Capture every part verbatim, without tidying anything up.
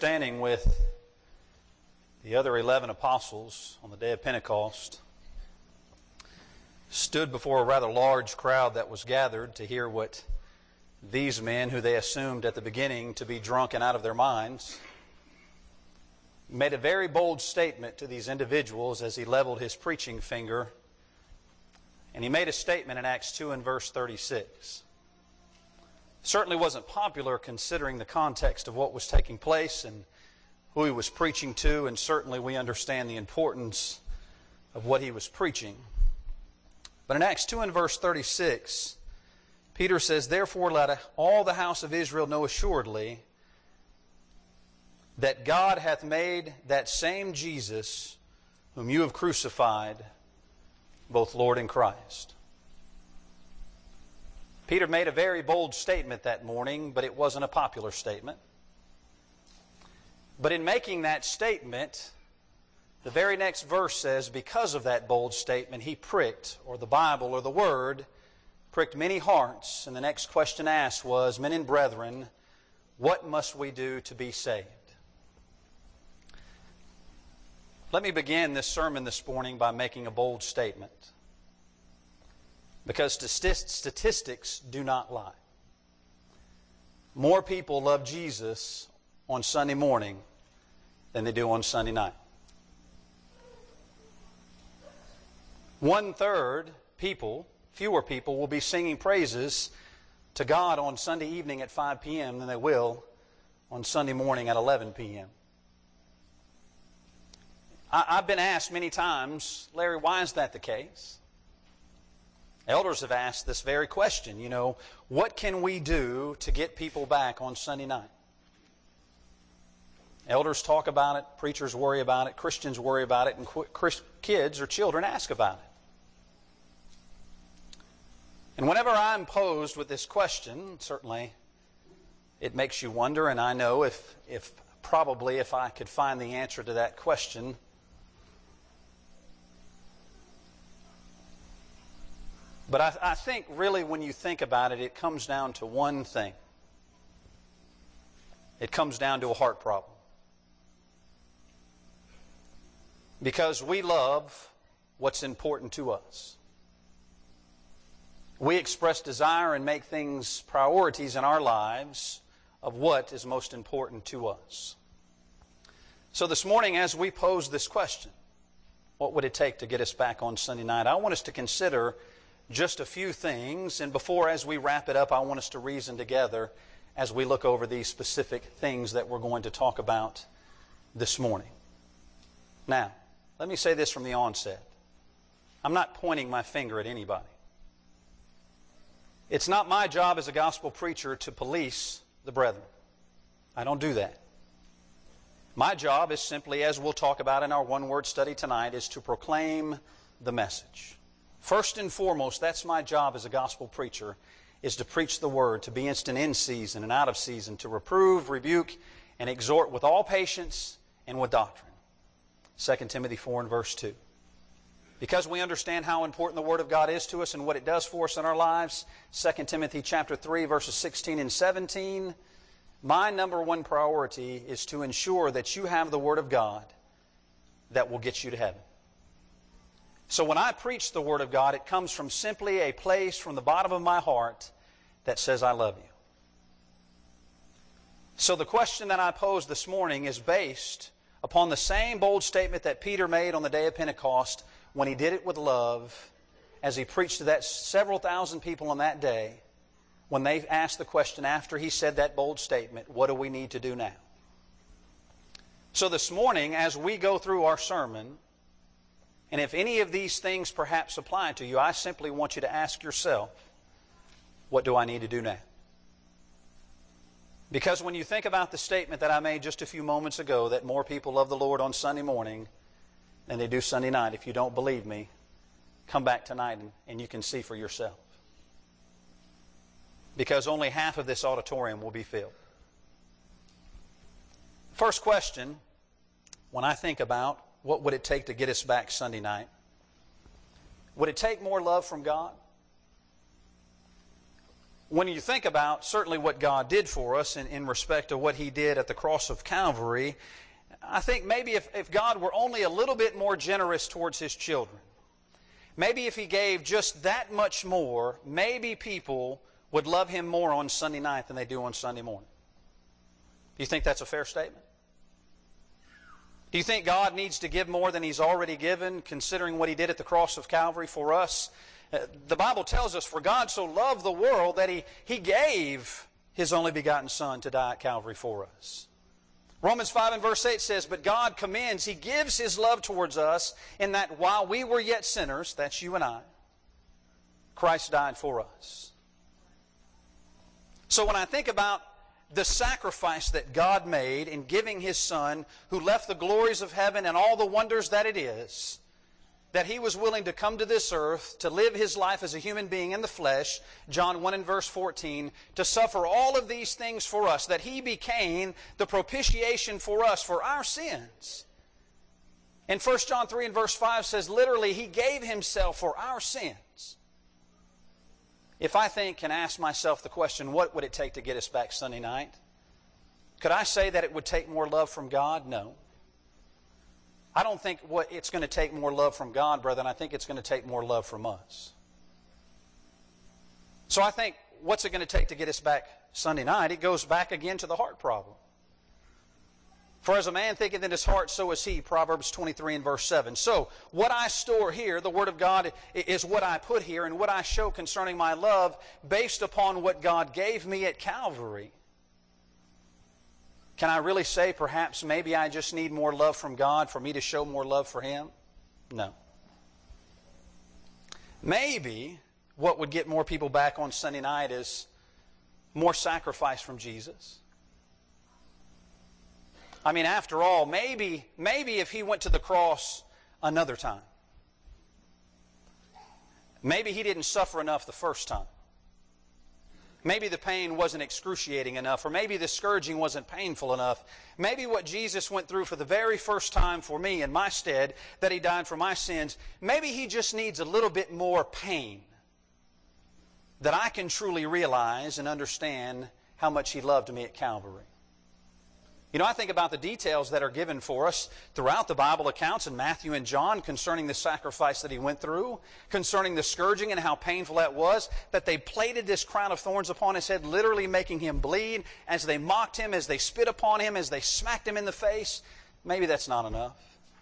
Standing with the other eleven apostles on the day of Pentecost, stood before a rather large crowd that was gathered to hear what these men, who they assumed at the beginning to be drunk and out of their minds, made a very bold statement to these individuals as he leveled his preaching finger. And he made a statement in Acts two and verse thirty-six. Certainly wasn't popular considering the context of what was taking place and who he was preaching to, and certainly we understand the importance of what he was preaching. But in Acts two and verse thirty-six, Peter says, "Therefore let all the house of Israel know assuredly that God hath made that same Jesus whom you have crucified, both Lord and Christ." Peter made a very bold statement that morning, but it wasn't a popular statement. But in making that statement, the very next verse says, because of that bold statement, he pricked, or the Bible or the Word, pricked many hearts. And the next question asked was, "Men and brethren, what must we do to be saved?" Let me begin this sermon this morning by making a bold statement. Because statistics do not lie. More people love Jesus on Sunday morning than they do on Sunday night. One third people, fewer people, will be singing praises to God on Sunday evening at five p.m. than they will on Sunday morning at eleven p.m. I, I've been asked many times, "Larry, why is that the case?" Elders have asked this very question, you know, what can we do to get people back on Sunday night? Elders talk about it, preachers worry about it, Christians worry about it, and kids or children ask about it. And whenever I'm posed with this question, certainly it makes you wonder, and I know if, if probably if I could find the answer to that question, but I, I think really when you think about it, it comes down to one thing. It comes down to a heart problem. Because we love what's important to us. We express desire and make things priorities in our lives of what is most important to us. So this morning, as we pose this question, what would it take to get us back on Sunday night? I want us to consider just a few things, and before, as we wrap it up, I want us to reason together as we look over these specific things that we're going to talk about this morning. Now, let me say this from the onset. I'm not pointing my finger at anybody. It's not my job as a gospel preacher to police the brethren. I don't do that. My job is simply, as we'll talk about in our one-word study tonight, is to proclaim the message. First and foremost, that's my job as a gospel preacher, is to preach the Word, to be instant in season and out of season, to reprove, rebuke, and exhort with all patience and with doctrine. Second Timothy four and verse two. Because we understand how important the Word of God is to us and what it does for us in our lives, Second Timothy chapter three, verses sixteen and seventeen, my number one priority is to ensure that you have the Word of God that will get you to heaven. So when I preach the Word of God, it comes from simply a place from the bottom of my heart that says, "I love you." So the question that I pose this morning is based upon the same bold statement that Peter made on the day of Pentecost when he did it with love, as he preached to that several thousand people on that day, when they asked the question after he said that bold statement, "What do we need to do now?" So this morning, as we go through our sermon, and if any of these things perhaps apply to you, I simply want you to ask yourself, what do I need to do now? Because when you think about the statement that I made just a few moments ago, that more people love the Lord on Sunday morning than they do Sunday night, if you don't believe me, come back tonight and, and you can see for yourself. Because only half of this auditorium will be filled. First question, when I think about what would it take to get us back Sunday night? Would it take more love from God? when you think about certainly what God did for us in, in respect to what He did at the cross of Calvary, I think maybe if, if God were only a little bit more generous towards His children, maybe if He gave just that much more, maybe people would love Him more on Sunday night than they do on Sunday morning. Do you think that's a fair statement? Do you think God needs to give more than He's already given, considering what He did at the cross of Calvary for us? Uh, the Bible tells us, for God so loved the world that He, he gave His only begotten Son to die at Calvary for us. Romans five and verse eight says, but God commends, He gives His love towards us in that while we were yet sinners, that's you and I, Christ died for us. So when I think about the sacrifice that God made in giving His Son, who left the glories of heaven and all the wonders that it is, that He was willing to come to this earth, to live His life as a human being in the flesh, John one and verse fourteen, to suffer all of these things for us, that He became the propitiation for us, for our sins. And First John three and verse five says, literally, He gave Himself for our sins. If I think and ask myself the question, what would it take to get us back Sunday night? Could I say that it would take more love from God? No. I don't think what it's going to take more love from God, brethren. I think it's going to take more love from us. So I think, what's it going to take to get us back Sunday night? It goes back again to the heart problem. For as a man thinketh in his heart, so is he, Proverbs twenty-three and verse seven. So, what I store here, the Word of God, is what I put here, and what I show concerning my love, based upon what God gave me at Calvary. Can I really say, perhaps, maybe I just need more love from God for me to show more love for Him? No. Maybe what would get more people back on Sunday night is more sacrifice from Jesus. I mean, after all, maybe, maybe if He went to the cross another time, maybe He didn't suffer enough the first time. Maybe the pain wasn't excruciating enough, or maybe the scourging wasn't painful enough. Maybe what Jesus went through for the very first time for me in my stead, that He died for my sins, maybe He just needs a little bit more pain that I can truly realize and understand how much He loved me at Calvary. You know, I think about the details that are given for us throughout the Bible accounts in Matthew and John concerning the sacrifice that He went through, concerning the scourging and how painful that was, that they plaited this crown of thorns upon His head, literally making Him bleed, as they mocked Him, as they spit upon Him, as they smacked Him in the face. Maybe that's not enough.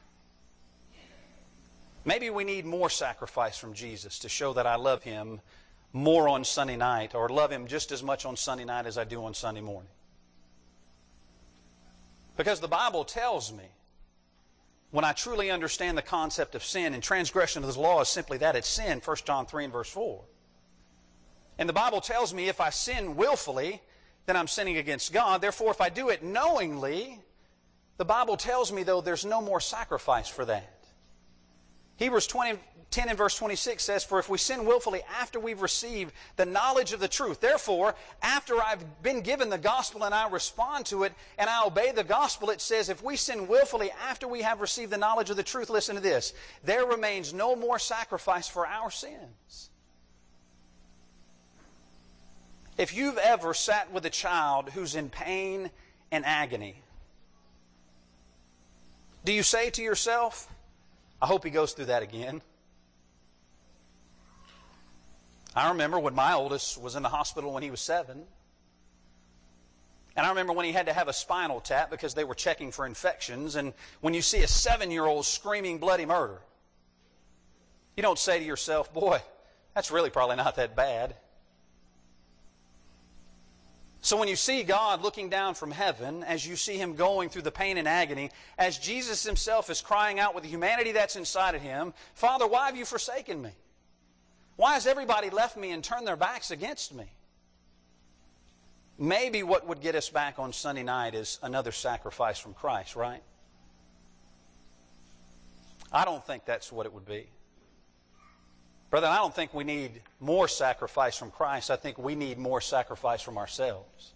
Maybe we need more sacrifice from Jesus to show that I love Him more on Sunday night, or love Him just as much on Sunday night as I do on Sunday morning. Because the Bible tells me, when I truly understand the concept of sin and transgression of the law is simply that, it's sin, First John three and verse four. And the Bible tells me if I sin willfully, then I'm sinning against God. Therefore, if I do it knowingly, the Bible tells me, though, there's no more sacrifice for that. Hebrews twenty, ten and verse twenty-six says, for if we sin willfully after we've received the knowledge of the truth, therefore, after I've been given the gospel and I respond to it and I obey the gospel, it says, if we sin willfully after we have received the knowledge of the truth, listen to this, there remains no more sacrifice for our sins. If you've ever sat with a child who's in pain and agony, do you say to yourself, I hope he goes through that again? I remember when my oldest was in the hospital when he was seven. And I remember when he had to have a spinal tap because they were checking for infections. And when you see a seven-year-old screaming bloody murder, you don't say to yourself, boy, that's really probably not that bad. So when you see God looking down from heaven, as you see Him going through the pain and agony, as Jesus Himself is crying out with the humanity that's inside of Him, Father, why have you forsaken me? Why has everybody left me and turned their backs against me? Maybe what would get us back on Sunday night is another sacrifice from Christ, right? I don't think that's what it would be. Brother, I don't think we need more sacrifice from Christ. I think we need more sacrifice from ourselves.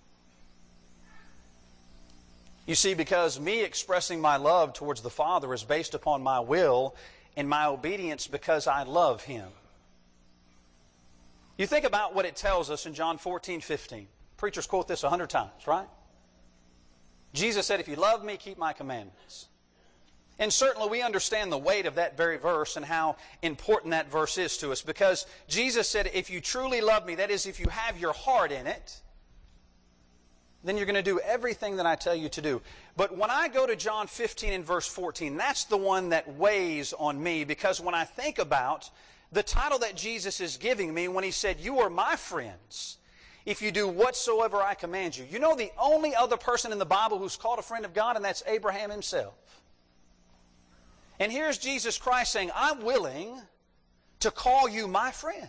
You see, because me expressing my love towards the Father is based upon my will and my obedience because I love Him. You think about what it tells us in John fourteen fifteen. Preachers quote this a hundred times, right? Jesus said, if you love me, keep my commandments. And certainly we understand the weight of that very verse and how important that verse is to us, because Jesus said, if you truly love me, that is, if you have your heart in it, then you're going to do everything that I tell you to do. But when I go to John fifteen and verse fourteen, that's the one that weighs on me, because when I think about the title that Jesus is giving me when He said, you are my friends if you do whatsoever I command you. You know the only other person in the Bible who's called a friend of God, and that's Abraham himself. And here's Jesus Christ saying, I'm willing to call you my friend.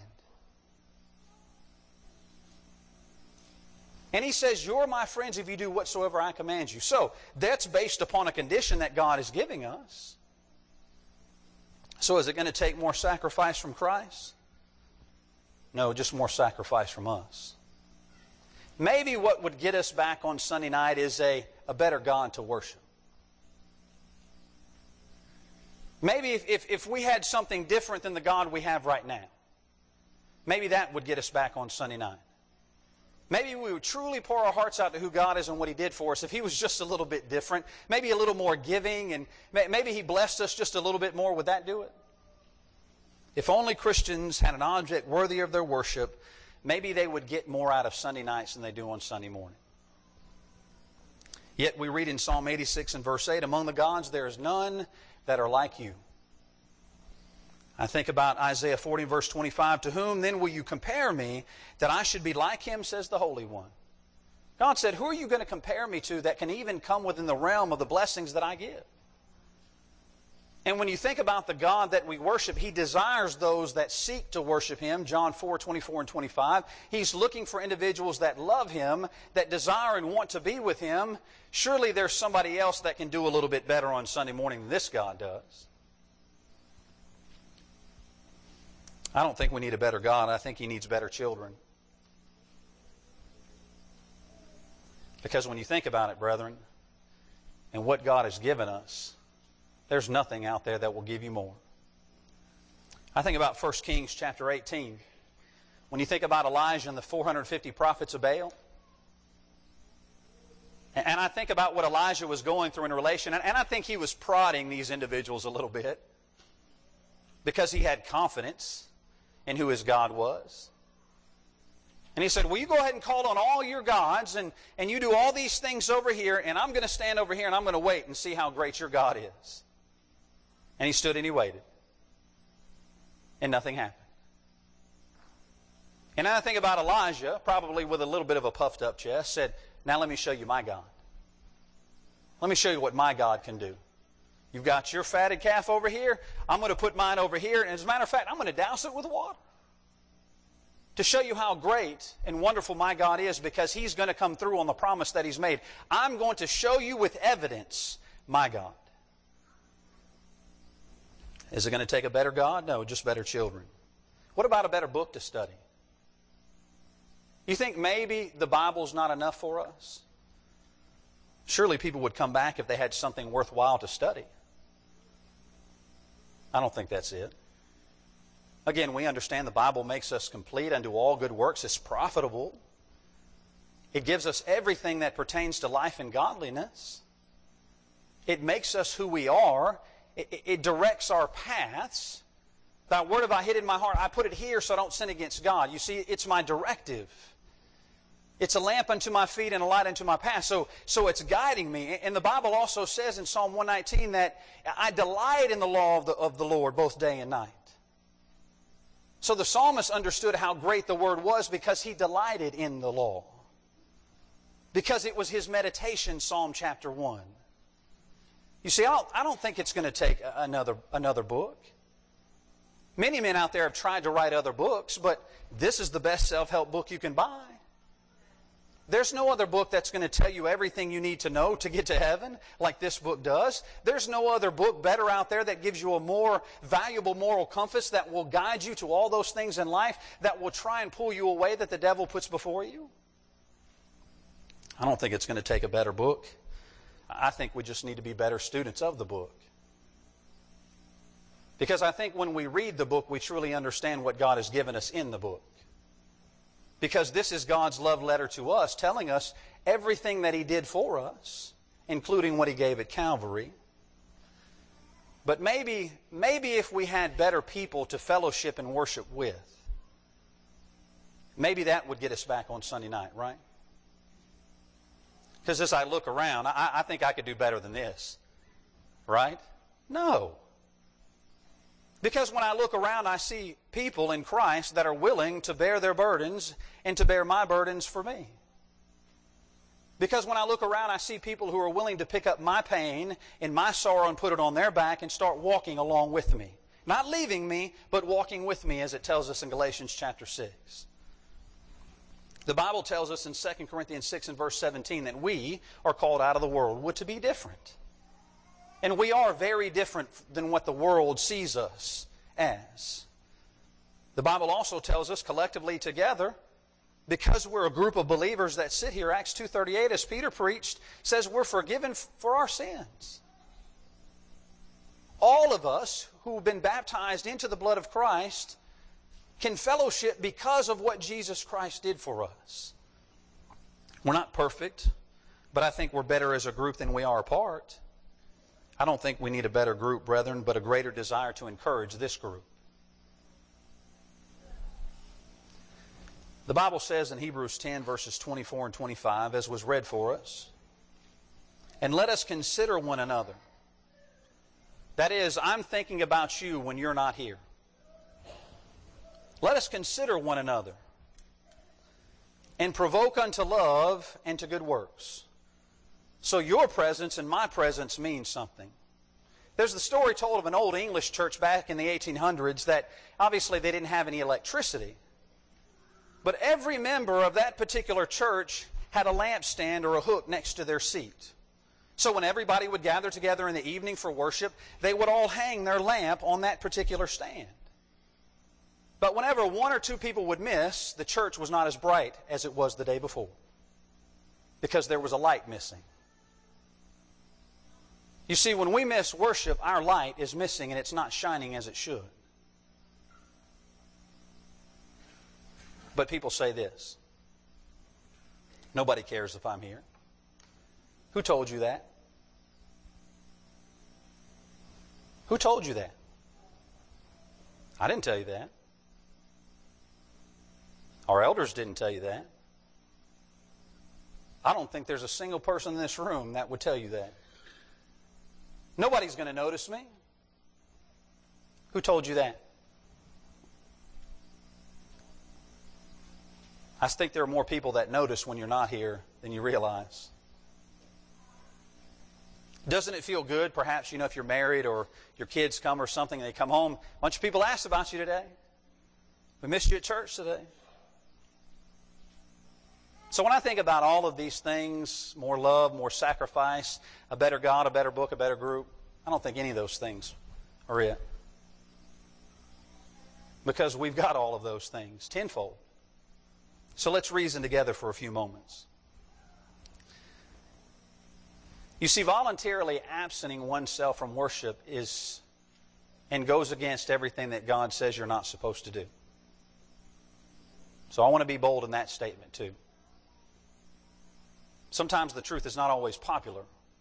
And He says, you're my friends if you do whatsoever I command you. So, that's based upon a condition that God is giving us. So is it going to take more sacrifice from Christ? No, just more sacrifice from us. Maybe what would get us back on Sunday night is a, a better God to worship. Maybe if, if, if we had something different than the God we have right now, maybe that would get us back on Sunday night. Maybe we would truly pour our hearts out to who God is and what He did for us if He was just a little bit different, maybe a little more giving, and maybe He blessed us just a little bit more. Would that do it? If only Christians had an object worthy of their worship, maybe they would get more out of Sunday nights than they do on Sunday morning. Yet we read in Psalm eighty-six and verse eight, among the gods there is none that are like you. I think about Isaiah forty and verse twenty-five, to whom then will you compare me that I should be like Him, says the Holy One. God said, who are you going to compare me to that can even come within the realm of the blessings that I give? And when you think about the God that we worship, He desires those that seek to worship Him. John four, twenty-four and twenty-five. He's looking for individuals that love Him, that desire and want to be with Him. Surely there's somebody else that can do a little bit better on Sunday morning than this God does. I don't think we need a better God. I think He needs better children. Because when you think about it, brethren, and what God has given us, there's nothing out there that will give you more. I think about First Kings chapter eighteen. When you think about Elijah and the four hundred fifty prophets of Baal, and I think about what Elijah was going through in relation, and I think he was prodding these individuals a little bit because he had confidence in who his God was. And he said, well, you go ahead and call on all your gods, and, and you do all these things over here, and I'm going to stand over here and I'm going to wait and see how great your God is. And he stood and he waited. And nothing happened. And then I think about Elijah, probably with a little bit of a puffed up chest, said, now let me show you my God. Let me show you what my God can do. You've got your fatted calf over here. I'm going to put mine over here. And as a matter of fact, I'm going to douse it with water. To show you how great and wonderful my God is, because He's going to come through on the promise that He's made. I'm going to show you with evidence my God. Is it going to take a better God? No, just better children. What about a better book to study? You think maybe the Bible's not enough for us? Surely people would come back if they had something worthwhile to study. I don't think that's it. Again, we understand the Bible makes us complete unto all good works. It's profitable. It gives us everything that pertains to life and godliness. It makes us who we are. It, it directs our paths. Thy word have I hid in my heart. I put it here so I don't sin against God. You see, it's my directive. It's a lamp unto my feet and a light unto my path. So, so it's guiding me. And the Bible also says in Psalm one nineteen that I delight in the law of the, of the Lord both day and night. So the psalmist understood how great the Word was because he delighted in the law. Because it was his meditation, Psalm chapter one. You see, I don't, I don't think it's going to take another, another book. Many men out there have tried to write other books, but this is the best self-help book you can buy. There's no other book that's going to tell you everything you need to know to get to heaven like this book does. There's no other book better out there that gives you a more valuable moral compass that will guide you to all those things in life that will try and pull you away that the devil puts before you. I don't think it's going to take a better book. I think we just need to be better students of the book. Because I think when we read the book, we truly understand what God has given us in the book. Because this is God's love letter to us, telling us everything that He did for us, including what He gave at Calvary. But maybe, maybe if we had better people to fellowship and worship with, maybe that would get us back on Sunday night, right? Because as I look around, I, I think I could do better than this, right? No. Because when I look around, I see people in Christ that are willing to bear their burdens and to bear my burdens for me. Because when I look around, I see people who are willing to pick up my pain and my sorrow and put it on their back and start walking along with me. Not leaving me, but walking with me, as it tells us in Galatians chapter six. The Bible tells us in Second Corinthians six and verse seventeen that we are called out of the world. We're to be different. And we are very different than what the world sees us as. The Bible also tells us collectively together, because we're a group of believers that sit here, Acts two thirty-eight, as Peter preached, says we're forgiven for our sins. All of us who have been baptized into the blood of Christ can fellowship because of what Jesus Christ did for us. We're not perfect, but I think we're better as a group than we are apart. I don't think we need a better group, brethren, but a greater desire to encourage this group. The Bible says in Hebrews ten, verses twenty-four and twenty-five, as was read for us, "And let us consider one another." That is, I'm thinking about you when you're not here. "Let us consider one another, and provoke unto love and to good works." So your presence and my presence means something. There's the story told of an old English church back in the eighteen hundreds that obviously they didn't have any electricity. But every member of that particular church had a lampstand or a hook next to their seat. So when everybody would gather together in the evening for worship, they would all hang their lamp on that particular stand. But whenever one or two people would miss, the church was not as bright as it was the day before, because there was a light missing. You see, when we miss worship, our light is missing and it's not shining as it should. But people say this: nobody cares if I'm here. Who told you that? Who told you that? I didn't tell you that. Our elders didn't tell you that. I don't think there's a single person in this room that would tell you that. Nobody's going to notice me. Who told you that? I think there are more people that notice when you're not here than you realize. Doesn't it feel good, perhaps, you know, if you're married or your kids come or something and they come home, a bunch of people ask about you today. We missed you at church today. So when I think about all of these things, more love, more sacrifice, a better God, a better book, a better group, I don't think any of those things are it. Because we've got all of those things tenfold. So let's reason together for a few moments. You see, voluntarily absenting oneself from worship is and goes against everything that God says you're not supposed to do. So I want to be bold in that statement too. Sometimes the truth is not always popular.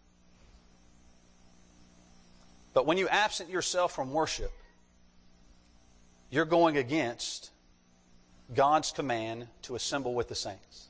But when you absent yourself from worship, you're going against God's command to assemble with the saints.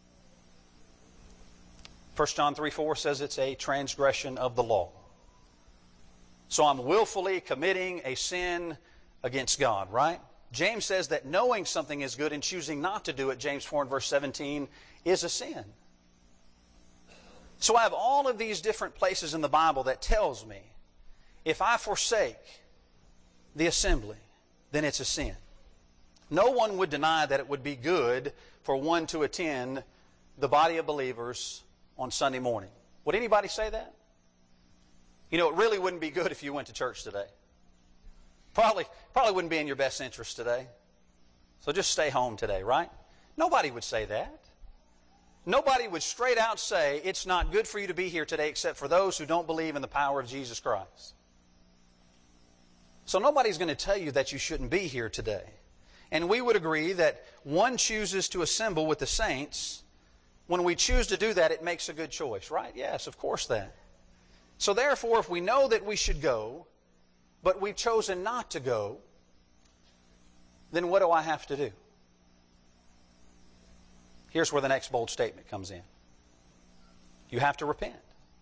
First John three four says it's a transgression of the law. So I'm willfully committing a sin against God, right? James says that knowing something is good and choosing not to do it, James four and verse seventeen, is a sin. So I have all of these different places in the Bible that tells me if I forsake the assembly, then it's a sin. No one would deny that it would be good for one to attend the body of believers on Sunday morning. Would anybody say that? You know, it really wouldn't be good if you went to church today. Probably, probably wouldn't be in your best interest today. So just stay home today, right? Nobody would say that. Nobody would straight out say it's not good for you to be here today except for those who don't believe in the power of Jesus Christ. So nobody's going to tell you that you shouldn't be here today. And we would agree that one chooses to assemble with the saints. When we choose to do that, it makes a good choice, right? Yes, of course that. So therefore, if we know that we should go, but we've chosen not to go, then what do I have to do? Here's where the next bold statement comes in. You have to repent.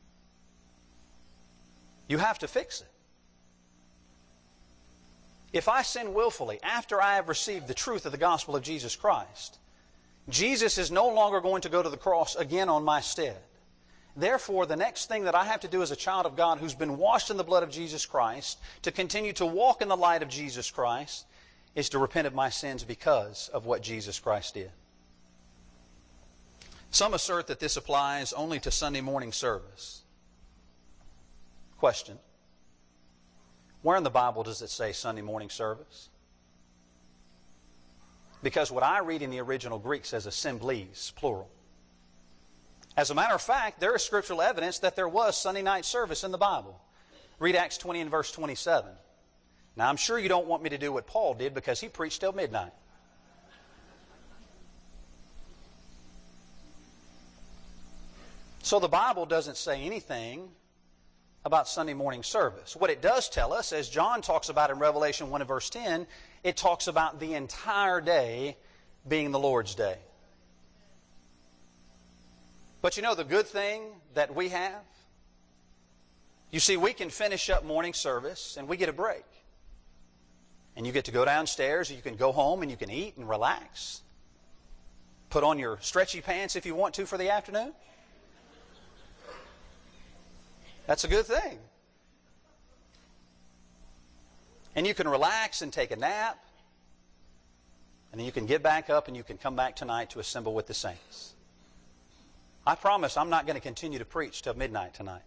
You have to fix it. If I sin willfully after I have received the truth of the gospel of Jesus Christ, Jesus is no longer going to go to the cross again on my stead. Therefore, the next thing that I have to do as a child of God who's been washed in the blood of Jesus Christ, to continue to walk in the light of Jesus Christ, is to repent of my sins because of what Jesus Christ did. Some assert that this applies only to Sunday morning service. Question. Where in the Bible does it say Sunday morning service? Because what I read in the original Greek says assemblies, plural. As a matter of fact, there is scriptural evidence that there was Sunday night service in the Bible. Read Acts twenty and verse twenty-seven. Now, I'm sure you don't want me to do what Paul did because he preached till midnight. So the Bible doesn't say anything about Sunday morning service. What it does tell us, as John talks about in Revelation one and verse ten, it talks about the entire day being the Lord's day. But you know the good thing that we have? You see, we can finish up morning service and we get a break. And you get to go downstairs, you can go home and you can eat and relax. Put on your stretchy pants if you want to for the afternoon. That's a good thing. And you can relax and take a nap. And then you can get back up and you can come back tonight to assemble with the saints. I promise I'm not going to continue to preach till midnight tonight.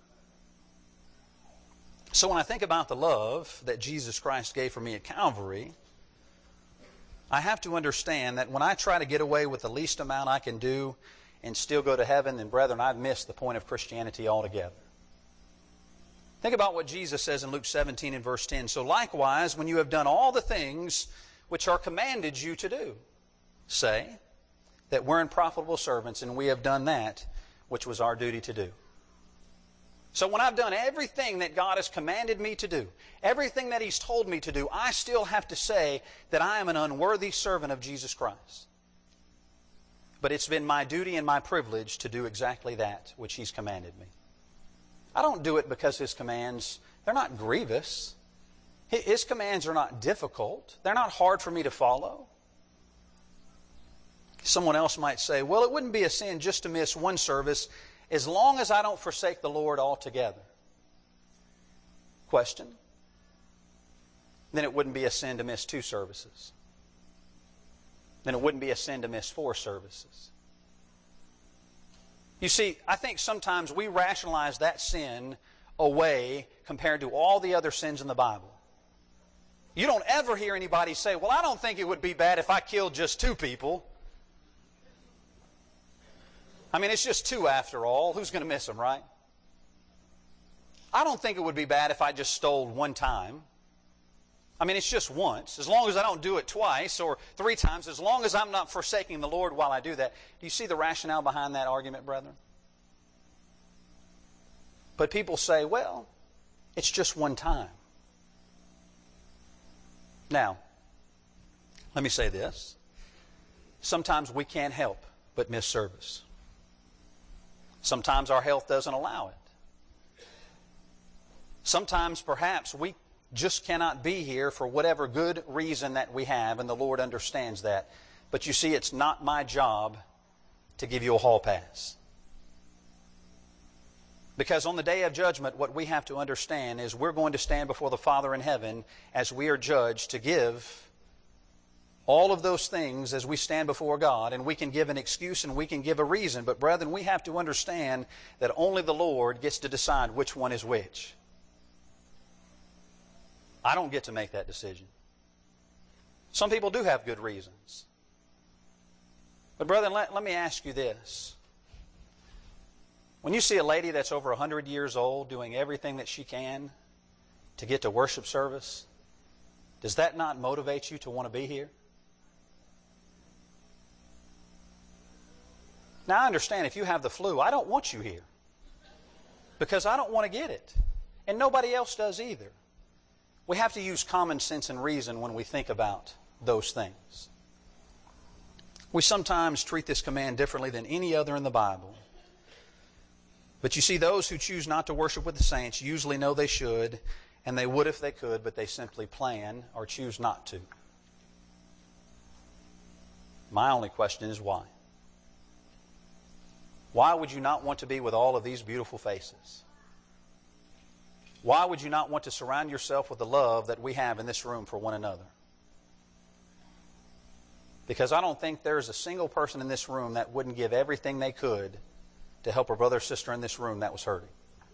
So when I think about the love that Jesus Christ gave for me at Calvary, I have to understand that when I try to get away with the least amount I can do and still go to heaven, then brethren, I've missed the point of Christianity altogether. Think about what Jesus says in Luke seventeen and verse ten. So likewise, when you have done all the things which are commanded you to do, say that we're unprofitable servants and we have done that which was our duty to do. So when I've done everything that God has commanded me to do, everything that He's told me to do, I still have to say that I am an unworthy servant of Jesus Christ. But it's been my duty and my privilege to do exactly that which He's commanded me. I don't do it because His commands, they're not grievous. His commands are not difficult. They're not hard for me to follow. Someone else might say, well, it wouldn't be a sin just to miss one service as long as I don't forsake the Lord altogether. Question. Then it wouldn't be a sin to miss two services. Then it wouldn't be a sin to miss four services. You see, I think sometimes we rationalize that sin away compared to all the other sins in the Bible. You don't ever hear anybody say, well, I don't think it would be bad if I killed just two people. I mean, it's just two after all. Who's going to miss them, right? I don't think it would be bad if I just stole one time. I mean, it's just once. As long as I don't do it twice or three times, as long as I'm not forsaking the Lord while I do that. Do you see the rationale behind that argument, brethren? But people say, well, it's just one time. Now, let me say this. Sometimes we can't help but miss service. Sometimes our health doesn't allow it. Sometimes perhaps we just cannot be here for whatever good reason that we have, and the Lord understands that. But you see, it's not my job to give you a hall pass. Because on the day of judgment, what we have to understand is we're going to stand before the Father in heaven as we are judged to give all of those things as we stand before God, and we can give an excuse and we can give a reason. But brethren, we have to understand that only the Lord gets to decide which one is which. I don't get to make that decision. Some people do have good reasons. But brethren, let, let me ask you this. When you see a lady that's over one hundred years old doing everything that she can to get to worship service, does that not motivate you to want to be here? Now, I understand if you have the flu, I don't want you here because I don't want to get it. And nobody else does either. We have to use common sense and reason when we think about those things. We sometimes treat this command differently than any other in the Bible. But you see, those who choose not to worship with the saints usually know they should, and they would if they could, but they simply plan or choose not to. My only question is why? Why would you not want to be with all of these beautiful faces? Why would you not want to surround yourself with the love that we have in this room for one another? Because I don't think there's a single person in this room that wouldn't give everything they could to help a brother or sister in this room that was hurting.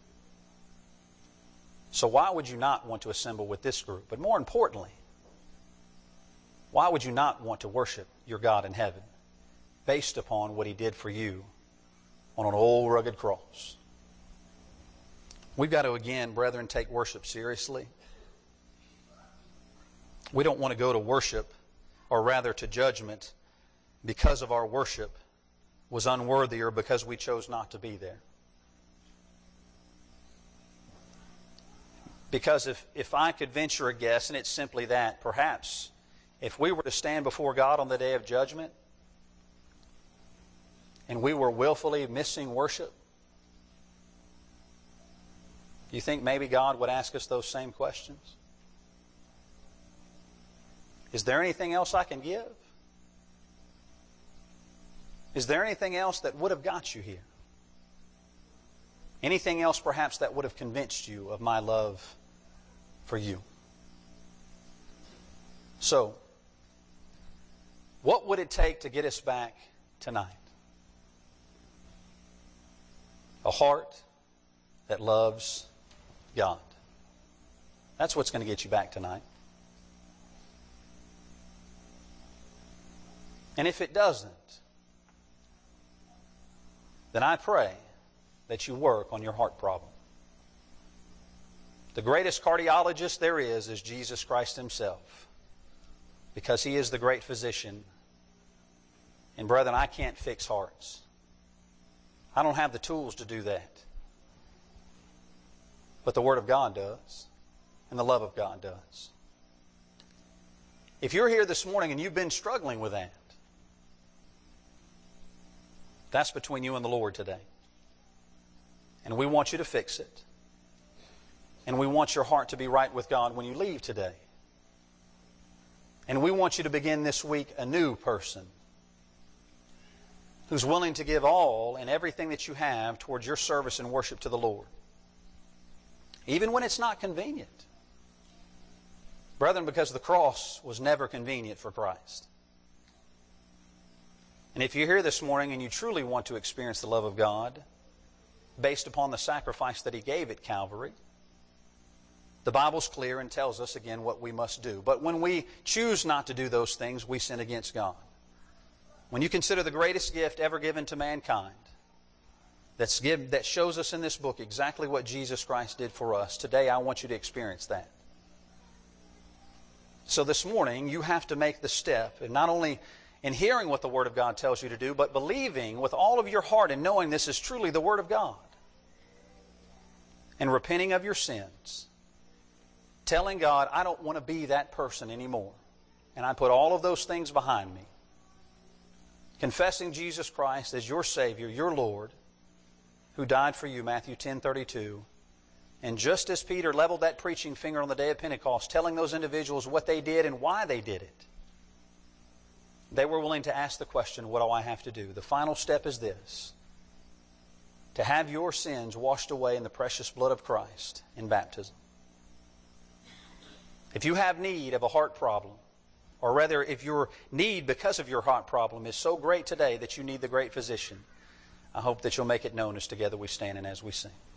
So why would you not want to assemble with this group? But more importantly, why would you not want to worship your God in heaven based upon what He did for you on an old rugged cross? We've got to, again, brethren, take worship seriously. We don't want to go to worship, or rather to judgment, because of our worship was unworthy or because we chose not to be there. Because if, if I could venture a guess, and it's simply that, perhaps if we were to stand before God on the day of judgment and we were willfully missing worship, do you think maybe God would ask us those same questions? Is there anything else I can give? Is there anything else that would have got you here? Anything else perhaps that would have convinced you of my love for you? So, what would it take to get us back tonight? A heart that loves God. That's what's going to get you back tonight. And if it doesn't, then I pray that you work on your heart problem. The greatest cardiologist there is is Jesus Christ Himself, because He is the great physician. And brethren, I can't fix hearts. I don't have the tools to do that. But the Word of God does, and the love of God does. If you're here this morning and you've been struggling with that, that's between you and the Lord today. And we want you to fix it. And we want your heart to be right with God when you leave today. And we want you to begin this week a new person who's willing to give all and everything that you have towards your service and worship to the Lord. Even when it's not convenient. Brethren, because the cross was never convenient for Christ. And if you're here this morning and you truly want to experience the love of God based upon the sacrifice that He gave at Calvary, the Bible's clear and tells us again what we must do. But when we choose not to do those things, we sin against God. When you consider the greatest gift ever given to mankind, that's give, that shows us in this book exactly what Jesus Christ did for us, today I want you to experience that. So this morning, you have to make the step, and not only in hearing what the Word of God tells you to do, but believing with all of your heart and knowing this is truly the Word of God. And repenting of your sins. Telling God, I don't want to be that person anymore. And I put all of those things behind me. Confessing Jesus Christ as your Savior, your Lord, who died for you, Matthew ten thirty-two. And just as Peter leveled that preaching finger on the day of Pentecost, telling those individuals what they did and why they did it, they were willing to ask the question, what do I have to do? The final step is this: to have your sins washed away in the precious blood of Christ in baptism. If you have need of a heart problem, or rather if your need because of your heart problem is so great today that you need the great physician, I hope that you'll make it known as together we stand and as we sing.